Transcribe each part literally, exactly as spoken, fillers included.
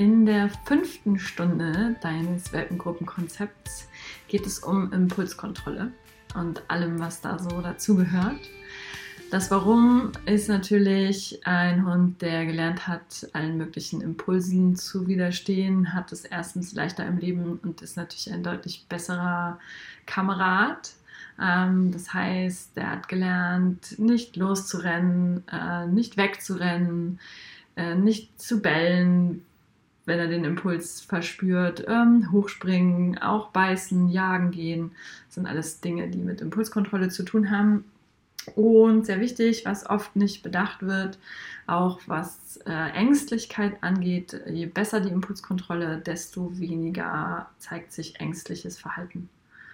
In der fünften Stunde deines Welpengruppenkonzepts geht es um Impulskontrolle und allem, was da so dazugehört. Das Warum ist natürlich ein Hund, der gelernt hat, allen möglichen Impulsen zu widerstehen, hat es erstens leichter im Leben und ist natürlich ein deutlich besserer Kamerad. Das heißt, der hat gelernt, nicht loszurennen, nicht wegzurennen, nicht zu bellen, wenn er den Impuls verspürt, hochspringen, auch beißen, jagen gehen. Das sind alles Dinge, die mit Impulskontrolle zu tun haben. Und sehr wichtig, was oft nicht bedacht wird, auch was äh, Ängstlichkeit angeht, je besser die Impulskontrolle, desto weniger zeigt sich ängstliches Verhalten.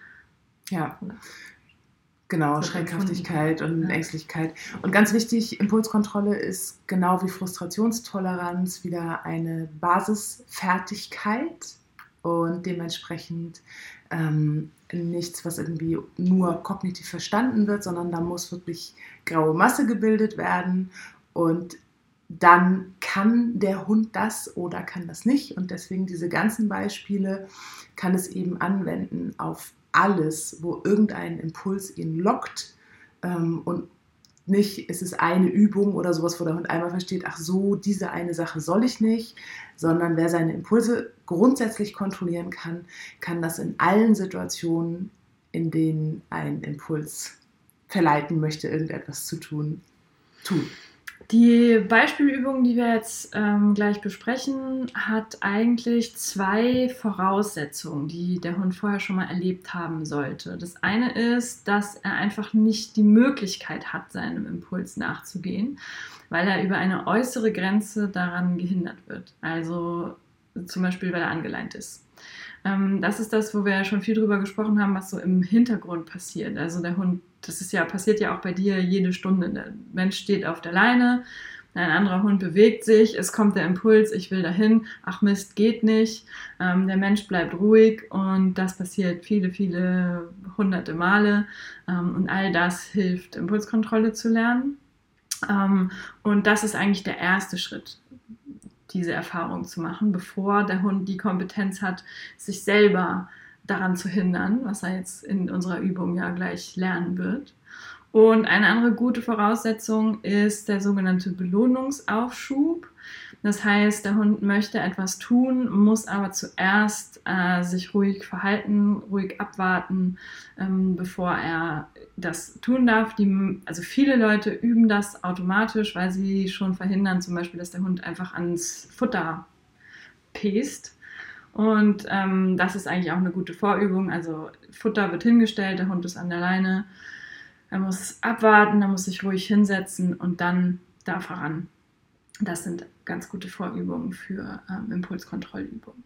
Ja, genau, Schreckhaftigkeit und ja. Ängstlichkeit. Und ganz wichtig, Impulskontrolle ist genau wie Frustrationstoleranz wieder eine Basisfertigkeit und dementsprechend ähm, nichts, was irgendwie nur kognitiv verstanden wird, sondern da muss wirklich graue Masse gebildet werden und dann kann der Hund das oder kann das nicht und deswegen diese ganzen Beispiele kann es eben anwenden auf alles, wo irgendein Impuls ihn lockt ähm, und nicht, es ist eine Übung oder sowas, wo der Hund einmal versteht, ach so, diese eine Sache soll ich nicht, sondern wer seine Impulse grundsätzlich kontrollieren kann, kann das in allen Situationen, in denen ein Impuls verleiten möchte, irgendetwas zu tun, tun. Die Beispielübung, die wir jetzt ähm, gleich besprechen, hat eigentlich zwei Voraussetzungen, die der Hund vorher schon mal erlebt haben sollte. Das eine ist, dass er einfach nicht die Möglichkeit hat, seinem Impuls nachzugehen, weil er über eine äußere Grenze daran gehindert wird. Also zum Beispiel, weil er angeleint ist. Ähm, das ist das, wo wir ja schon viel drüber gesprochen haben, was so im Hintergrund passiert. Also der Hund, das ist ja, passiert ja auch bei dir jede Stunde. Der Mensch steht auf der Leine, ein anderer Hund bewegt sich, es kommt der Impuls, ich will dahin, ach Mist, geht nicht. Ähm, der Mensch bleibt ruhig und das passiert viele, viele hunderte Male. Ähm, und all das hilft, Impulskontrolle zu lernen. Ähm, und das ist eigentlich der erste Schritt, diese Erfahrung zu machen, bevor der Hund die Kompetenz hat, sich selber daran zu hindern, was er jetzt in unserer Übung ja gleich lernen wird. Und eine andere gute Voraussetzung ist der sogenannte Belohnungsaufschub. Das heißt, der Hund möchte etwas tun, muss aber zuerst äh, sich ruhig verhalten, ruhig abwarten, ähm, bevor er das tun darf. Die, also viele Leute üben das automatisch, weil sie schon verhindern, zum Beispiel, dass der Hund einfach ans Futter pest. Und ähm, das ist eigentlich auch eine gute Vorübung. Also Futter wird hingestellt, der Hund ist an der Leine. Er muss abwarten, er muss sich ruhig hinsetzen und dann darf er ran. Das sind ganz gute Vorübungen für ähm, Impulskontrollübungen.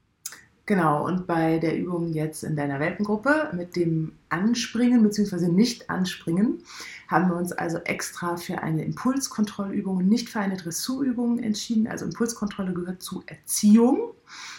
Genau, und bei der Übung jetzt in deiner Welpengruppe mit dem Anspringen bzw. Nicht-Anspringen haben wir uns also extra für eine Impulskontrollübung und nicht für eine Dressurübung entschieden. Also Impulskontrolle gehört zu Erziehung,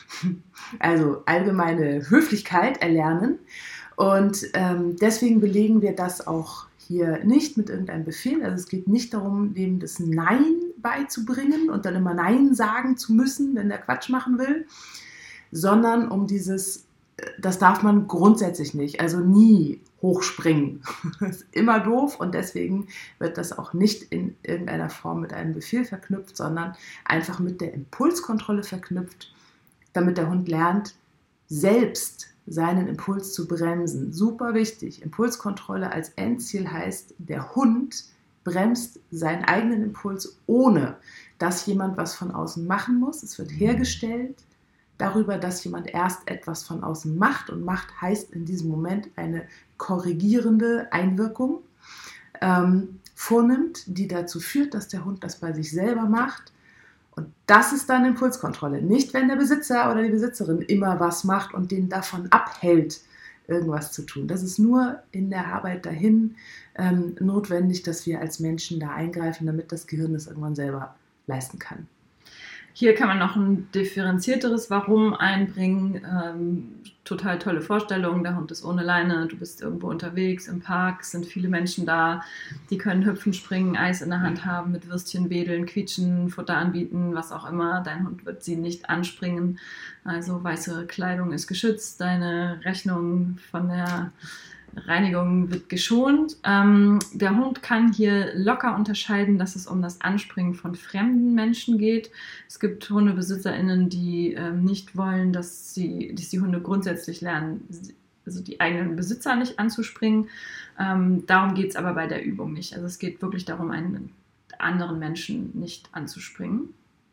also allgemeine Höflichkeit erlernen. Und ähm, deswegen belegen wir das auch hier nicht mit irgendeinem Befehl. Also es geht nicht darum, dem das Nein beizubringen und dann immer Nein sagen zu müssen, wenn der Quatsch machen will, sondern um dieses, das darf man grundsätzlich nicht, also nie hochspringen. Das ist immer doof und deswegen wird das auch nicht in irgendeiner Form mit einem Befehl verknüpft, sondern einfach mit der Impulskontrolle verknüpft, damit der Hund lernt, selbst seinen Impuls zu bremsen. Super wichtig. Impulskontrolle als Endziel heißt, der Hund bremst seinen eigenen Impuls, ohne dass jemand was von außen machen muss. Es wird hergestellt darüber, dass jemand erst etwas von außen macht und macht heißt in diesem Moment eine korrigierende Einwirkung ähm, vornimmt, die dazu führt, dass der Hund das bei sich selber macht. Und das ist dann Impulskontrolle. Nicht, wenn der Besitzer oder die Besitzerin immer was macht und den davon abhält, irgendwas zu tun. Das ist nur in der Arbeit dahin ähm, notwendig, dass wir als Menschen da eingreifen, damit das Gehirn das irgendwann selber leisten kann. Hier kann man noch ein differenzierteres Warum einbringen. Ähm, total tolle Vorstellung, der Hund ist ohne Leine, du bist irgendwo unterwegs, im Park, sind viele Menschen da, die können hüpfen, springen, Eis in der Hand haben, mit Würstchen wedeln, quietschen, Futter anbieten, was auch immer. Dein Hund wird sie nicht anspringen. Also weiße Kleidung ist geschützt, deine Rechnung von der Reinigung wird geschont. Ähm, der Hund kann hier locker unterscheiden, dass es um das Anspringen von fremden Menschen geht. Es gibt HundebesitzerInnen, die ähm, nicht wollen, dass, sie, dass die Hunde grundsätzlich lernen, also die eigenen Besitzer nicht anzuspringen. Ähm, darum geht es aber bei der Übung nicht. Also es geht wirklich darum, einen anderen Menschen nicht anzuspringen.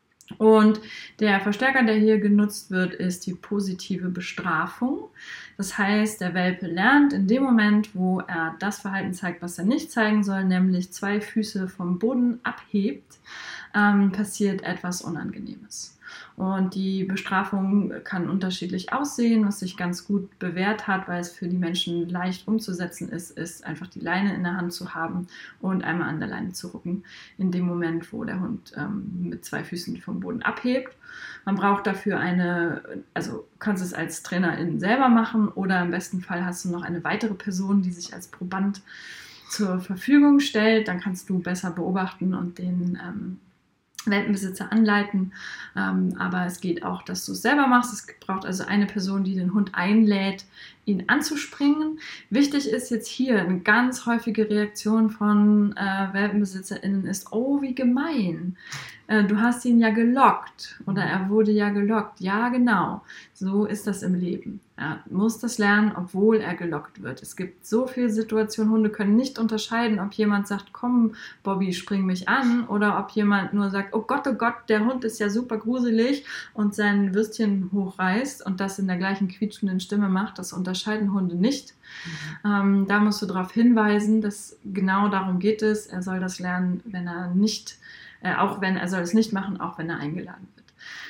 Und der Verstärker, der hier genutzt wird, ist die positive Bestrafung. Das heißt, der Welpe lernt in dem Moment, wo er das Verhalten zeigt, was er nicht zeigen soll, nämlich zwei Füße vom Boden abhebt, ähm, passiert etwas Unangenehmes. Und die Bestrafung kann unterschiedlich aussehen. Was sich ganz gut bewährt hat, weil es für die Menschen leicht umzusetzen ist, ist einfach die Leine in der Hand zu haben und einmal an der Leine zu rucken, in dem Moment, wo der Hund ähm, mit zwei Füßen vom Boden abhebt. Man braucht dafür eine, also du kannst es als Trainerin selber machen oder im besten Fall hast du noch eine weitere Person, die sich als Proband zur Verfügung stellt. Dann kannst du besser beobachten und den ähm, Welpenbesitzer anleiten, ähm, aber es geht auch, dass du es selber machst. Es braucht also eine Person, die den Hund einlädt, ihn anzuspringen. Wichtig ist jetzt hier, eine ganz häufige Reaktion von äh, WelpenbesitzerInnen ist, oh, wie gemein. Äh, du hast ihn ja gelockt oder er wurde ja gelockt. Ja, genau. So ist das im Leben. Er muss das lernen, obwohl er gelockt wird. Es gibt so viele Situationen, Hunde können nicht unterscheiden, ob jemand sagt, komm, Bobby, spring mich an, oder ob jemand nur sagt, oh Gott, oh Gott, der Hund ist ja super gruselig und sein Würstchen hochreißt und das in der gleichen quietschenden Stimme macht. Das unterscheiden Hunde nicht. Mhm. Ähm, da musst du darauf hinweisen, dass genau darum geht es. Er soll das lernen, wenn er nicht, äh, auch wenn er soll es nicht machen, auch wenn er eingeladen wird.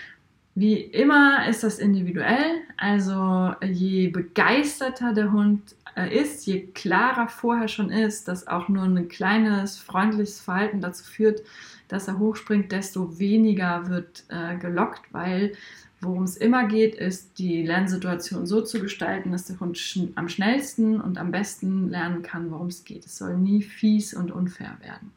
Wie immer ist das individuell, also je begeisterter der Hund ist, je klarer vorher schon ist, dass auch nur ein kleines, freundliches Verhalten dazu führt, dass er hochspringt, desto weniger wird äh, gelockt, weil worum es immer geht, ist, die Lernsituation so zu gestalten, dass der Hund sch- am schnellsten und am besten lernen kann, worum es geht. Es soll nie fies und unfair werden.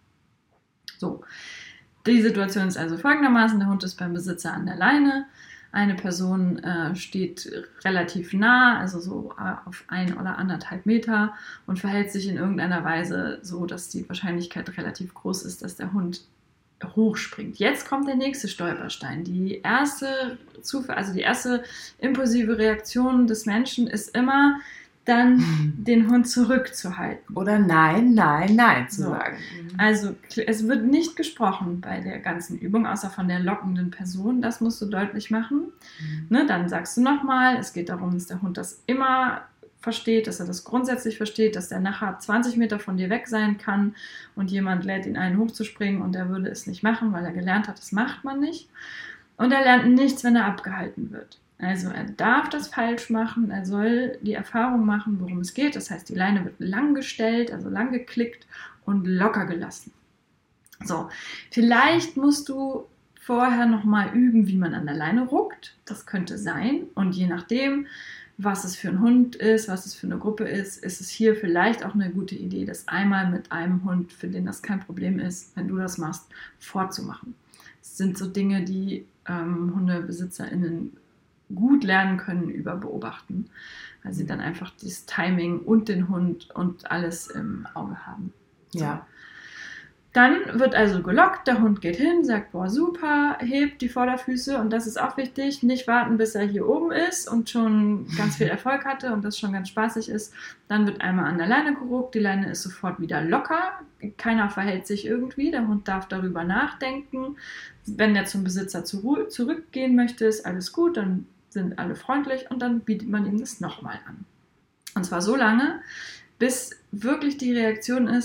So. Die Situation ist also folgendermaßen, der Hund ist beim Besitzer an der Leine, eine Person äh, steht relativ nah, also so äh, auf ein oder anderthalb Meter und verhält sich in irgendeiner Weise so, dass die Wahrscheinlichkeit relativ groß ist, dass der Hund hochspringt. Jetzt kommt der nächste Stolperstein. Die erste, also die erste impulsive Reaktion des Menschen ist immer, dann den Hund zurückzuhalten. Oder nein, nein, nein zu so. sagen. Also es wird nicht gesprochen bei der ganzen Übung, außer von der lockenden Person. Das musst du deutlich machen. Mhm. Ne, dann sagst du nochmal, es geht darum, dass der Hund das immer versteht, dass er das grundsätzlich versteht, dass der nachher zwanzig Meter von dir weg sein kann und jemand lädt ihn ein, hochzuspringen und er würde es nicht machen, weil er gelernt hat, das macht man nicht. Und er lernt nichts, wenn er abgehalten wird. Also er darf das falsch machen, er soll die Erfahrung machen, worum es geht. Das heißt, die Leine wird lang gestellt, also lang geklickt und locker gelassen. So, vielleicht musst du vorher nochmal üben, wie man an der Leine ruckt. Das könnte sein. Und je nachdem, was es für ein Hund ist, was es für eine Gruppe ist, ist es hier vielleicht auch eine gute Idee, das einmal mit einem Hund, für den das kein Problem ist, wenn du das machst, vorzumachen. Das sind so Dinge, die ähm, HundebesitzerInnen gut lernen können über Beobachten, weil sie dann einfach das Timing und den Hund und alles im Auge haben. So. Ja. Dann wird also gelockt, der Hund geht hin, sagt, boah, super, hebt die Vorderfüße und das ist auch wichtig, nicht warten, bis er hier oben ist und schon ganz viel Erfolg hatte und das schon ganz spaßig ist. Dann wird einmal an der Leine geruckt, die Leine ist sofort wieder locker, keiner verhält sich irgendwie, der Hund darf darüber nachdenken. Wenn der zum Besitzer zurückgehen möchte, ist alles gut, dann sind alle freundlich und dann bietet man ihm das nochmal an. Und zwar so lange, bis wirklich die Reaktion ist,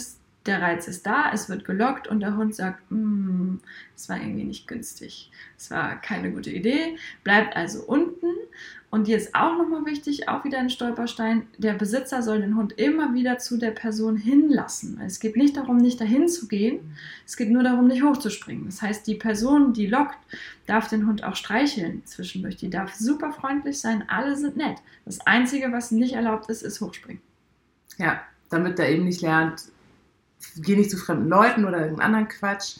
der Reiz ist da, es wird gelockt und der Hund sagt, das war irgendwie nicht günstig, das war keine gute Idee, bleibt also unten. Und jetzt auch nochmal wichtig, auch wieder ein Stolperstein, der Besitzer soll den Hund immer wieder zu der Person hinlassen. Es geht nicht darum, nicht dahin zu gehen, es geht nur darum, nicht hochzuspringen. Das heißt, die Person, die lockt, darf den Hund auch streicheln zwischendurch, die darf super freundlich sein, alle sind nett. Das Einzige, was nicht erlaubt ist, ist hochspringen. Ja, damit er eben nicht lernt, geh nicht zu fremden Leuten oder irgendeinen anderen Quatsch.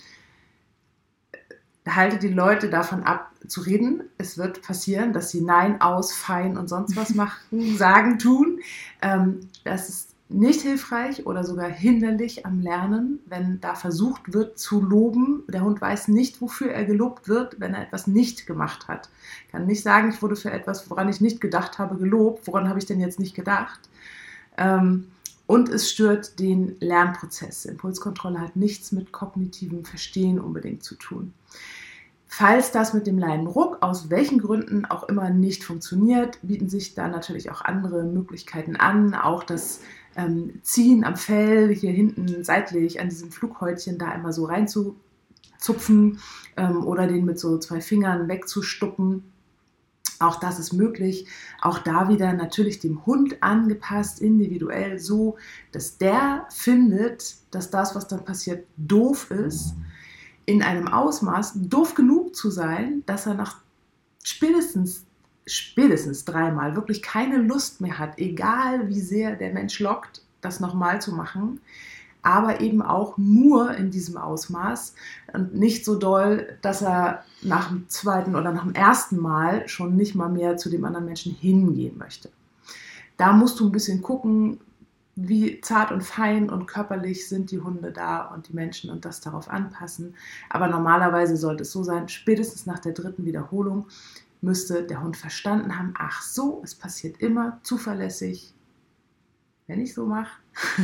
Halte die Leute davon ab, zu reden. Es wird passieren, dass sie Nein, Aus, Fein und sonst was machen, sagen, tun. Ähm, das ist nicht hilfreich oder sogar hinderlich am Lernen, wenn da versucht wird zu loben. Der Hund weiß nicht, wofür er gelobt wird, wenn er etwas nicht gemacht hat. Kann nicht sagen, ich wurde für etwas, woran ich nicht gedacht habe, gelobt. Woran habe ich denn jetzt nicht gedacht? Ähm, Und es stört den Lernprozess. Impulskontrolle hat nichts mit kognitivem Verstehen unbedingt zu tun. Falls das mit dem Leinenruck aus welchen Gründen auch immer nicht funktioniert, bieten sich da natürlich auch andere Möglichkeiten an. Auch das ähm, Ziehen am Fell, hier hinten seitlich an diesem Flughäutchen da einmal so reinzuzupfen ähm, oder den mit so zwei Fingern wegzustuppen. Auch das ist möglich. Auch da wieder natürlich dem Hund angepasst, individuell so, dass der findet, dass das, was dann passiert, doof ist. In einem Ausmaß, doof genug zu sein, dass er nach spätestens, spätestens dreimal wirklich keine Lust mehr hat, egal wie sehr der Mensch lockt, das nochmal zu machen. Aber eben auch nur in diesem Ausmaß und nicht so doll, dass er nach dem zweiten oder nach dem ersten Mal schon nicht mal mehr zu dem anderen Menschen hingehen möchte. Da musst du ein bisschen gucken, wie zart und fein und körperlich sind die Hunde da und die Menschen und das darauf anpassen. Aber normalerweise sollte es so sein, spätestens nach der dritten Wiederholung müsste der Hund verstanden haben, ach so, es passiert immer zuverlässig, wenn ich so mache.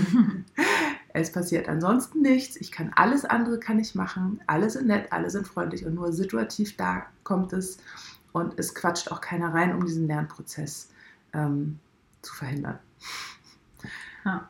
Es passiert ansonsten nichts. Ich kann alles andere kann ich machen. Alle sind nett, alle sind freundlich und nur situativ da kommt es und es quatscht auch keiner rein, um diesen Lernprozess ähm, zu verhindern. Ja.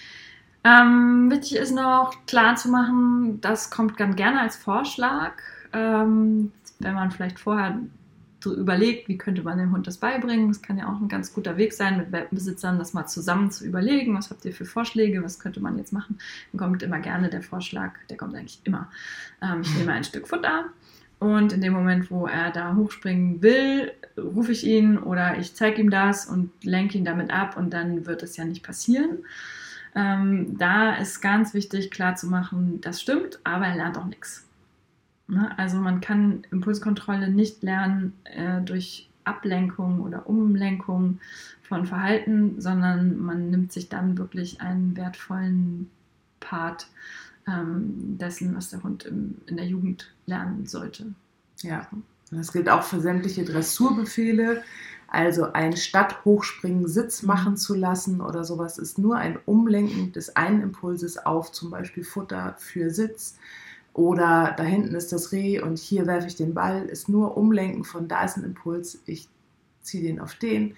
Ähm, wichtig ist noch klar zu machen, das kommt ganz gerne als Vorschlag, ähm, wenn man vielleicht vorher so überlegt, wie könnte man dem Hund das beibringen. Das kann ja auch ein ganz guter Weg sein, mit Welpenbesitzern das mal zusammen zu überlegen. Was habt ihr für Vorschläge? Was könnte man jetzt machen? Dann kommt immer gerne der Vorschlag, der kommt eigentlich immer. Ähm, ich nehme ein Stück Futter und in dem Moment, wo er da hochspringen will, rufe ich ihn oder ich zeige ihm das und lenke ihn damit ab und dann wird es ja nicht passieren. Ähm, da ist ganz wichtig klar zu machen, das stimmt, aber er lernt auch nichts. Also man kann Impulskontrolle nicht lernen äh, durch Ablenkung oder Umlenkung von Verhalten, sondern man nimmt sich dann wirklich einen wertvollen Part ähm, dessen, was der Hund im, in der Jugend lernen sollte. Ja, das gilt auch für sämtliche Dressurbefehle. Also ein statt Hochspringen Sitz machen zu lassen oder sowas ist nur ein Umlenken des einen Impulses auf zum Beispiel Futter für Sitz. Oder da hinten ist das Reh und hier werfe ich den Ball, ist nur Umlenken von da ist ein Impuls, ich ziehe den auf den.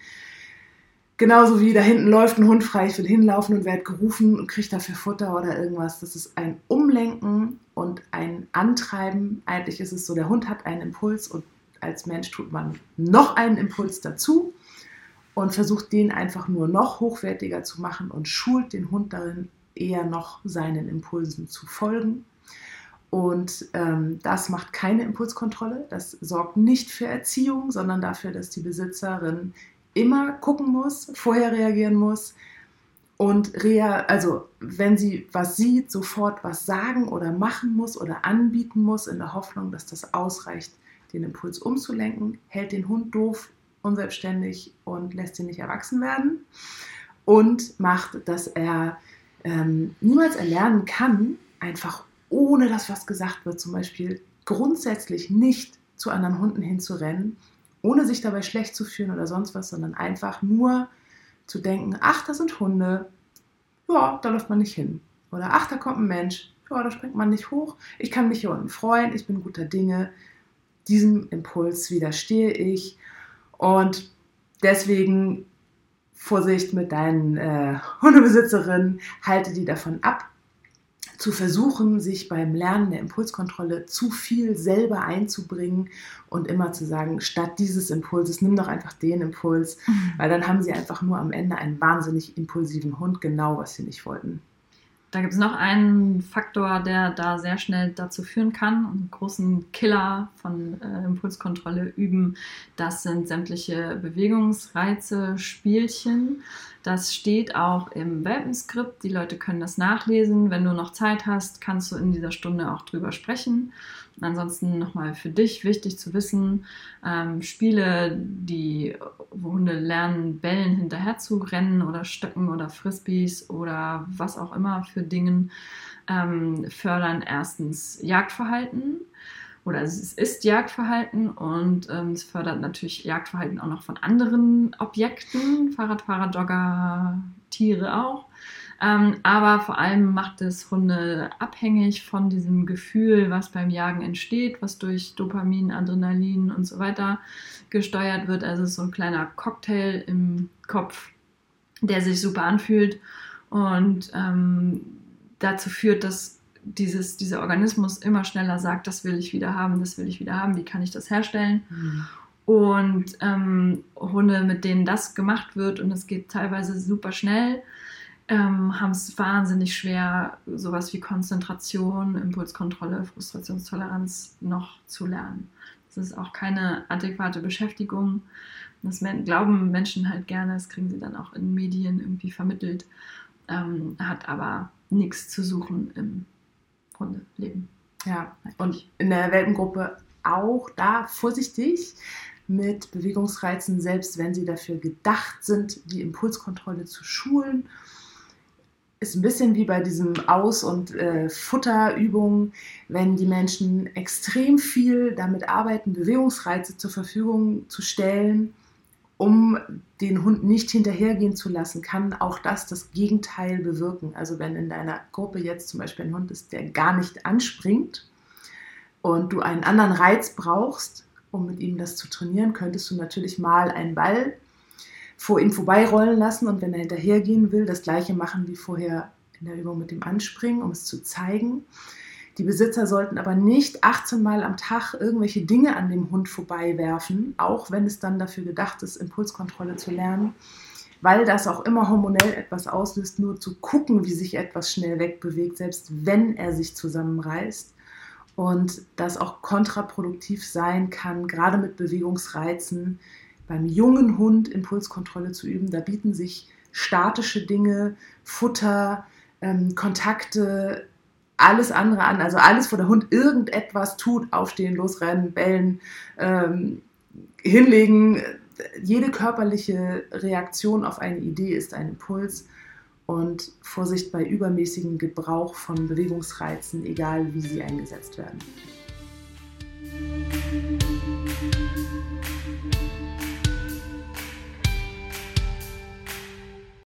Genauso wie da hinten läuft ein Hund frei, ich will hinlaufen und werde gerufen und kriege dafür Futter oder irgendwas. Das ist ein Umlenken und ein Antreiben. Eigentlich ist es so, der Hund hat einen Impuls und als Mensch tut man noch einen Impuls dazu und versucht den einfach nur noch hochwertiger zu machen und schult den Hund darin, eher noch seinen Impulsen zu folgen. Und ähm, das macht keine Impulskontrolle, das sorgt nicht für Erziehung, sondern dafür, dass die Besitzerin immer gucken muss, vorher reagieren muss und rea- also wenn sie was sieht, sofort was sagen oder machen muss oder anbieten muss, in der Hoffnung, dass das ausreicht, den Impuls umzulenken, hält den Hund doof, unselbstständig und lässt ihn nicht erwachsen werden und macht, dass er ähm, niemals erlernen kann, einfach ohne dass was gesagt wird, zum Beispiel grundsätzlich nicht zu anderen Hunden hinzurennen, ohne sich dabei schlecht zu fühlen oder sonst was, sondern einfach nur zu denken, ach, das sind Hunde, ja, da läuft man nicht hin. Oder ach, da kommt ein Mensch, ja, da springt man nicht hoch, ich kann mich hier unten freuen, ich bin guter Dinge, diesem Impuls widerstehe ich und deswegen Vorsicht mit deinen äh, Hundebesitzerinnen, halte die davon ab, zu versuchen, sich beim Lernen der Impulskontrolle zu viel selber einzubringen und immer zu sagen, statt dieses Impulses, nimm doch einfach den Impuls, mhm. weil dann haben sie einfach nur am Ende einen wahnsinnig impulsiven Hund, genau was sie nicht wollten. Da gibt es noch einen Faktor, der da sehr schnell dazu führen kann, einen großen Killer von äh, Impulskontrolle üben. Das sind sämtliche Bewegungsreize, Spielchen. Das steht auch im Welpenskript. Die Leute können das nachlesen. Wenn du noch Zeit hast, kannst du in dieser Stunde auch drüber sprechen. Ansonsten nochmal für dich wichtig zu wissen, ähm, Spiele, die, wo Hunde lernen, Bällen hinterher zu rennen oder Stöcken oder Frisbees oder was auch immer für Dingen, ähm, fördern erstens Jagdverhalten oder es ist Jagdverhalten und ähm, es fördert natürlich Jagdverhalten auch noch von anderen Objekten, Fahrradfahrer, Jogger, Tiere auch. Ähm, aber vor allem macht es Hunde abhängig von diesem Gefühl, was beim Jagen entsteht, was durch Dopamin, Adrenalin und so weiter gesteuert wird. Also es ist so ein kleiner Cocktail im Kopf, der sich super anfühlt und ähm, dazu führt, dass dieses, dieser Organismus immer schneller sagt, das will ich wieder haben, das will ich wieder haben, wie kann ich das herstellen? Mhm. Und ähm, Hunde, mit denen das gemacht wird, und es geht teilweise super schnell, ähm, haben es wahnsinnig schwer, sowas wie Konzentration, Impulskontrolle, Frustrationstoleranz noch zu lernen. Das ist auch keine adäquate Beschäftigung. Das glauben Menschen halt gerne, das kriegen sie dann auch in Medien irgendwie vermittelt, ähm, hat aber nichts zu suchen im Hundeleben. Ja, und in der Welpengruppe auch da vorsichtig mit Bewegungsreizen, selbst wenn sie dafür gedacht sind, die Impulskontrolle zu schulen. Ist ein bisschen wie bei diesem Aus- und äh, Futterübungen, wenn die Menschen extrem viel damit arbeiten, Bewegungsreize zur Verfügung zu stellen, um den Hund nicht hinterhergehen zu lassen, kann auch das das Gegenteil bewirken. Also wenn in deiner Gruppe jetzt zum Beispiel ein Hund ist, der gar nicht anspringt und du einen anderen Reiz brauchst, um mit ihm das zu trainieren, könntest du natürlich mal einen Ball vor ihm vorbeirollen lassen und wenn er hinterhergehen will, das gleiche machen wie vorher in der Übung mit dem Anspringen, um es zu zeigen. Die Besitzer sollten aber nicht achtzehn Mal am Tag irgendwelche Dinge an dem Hund vorbeiwerfen, auch wenn es dann dafür gedacht ist, Impulskontrolle zu lernen, weil das auch immer hormonell etwas auslöst, nur zu gucken, wie sich etwas schnell wegbewegt, selbst wenn er sich zusammenreißt. Und das auch kontraproduktiv sein kann, gerade mit Bewegungsreizen, beim jungen Hund Impulskontrolle zu üben. Da bieten sich statische Dinge, Futter, ähm, Kontakte, alles andere an. Also alles, wo der Hund irgendetwas tut, aufstehen, losrennen, bellen, ähm, hinlegen. Jede körperliche Reaktion auf eine Idee ist ein Impuls. Und Vorsicht bei übermäßigem Gebrauch von Bewegungsreizen, egal wie sie eingesetzt werden.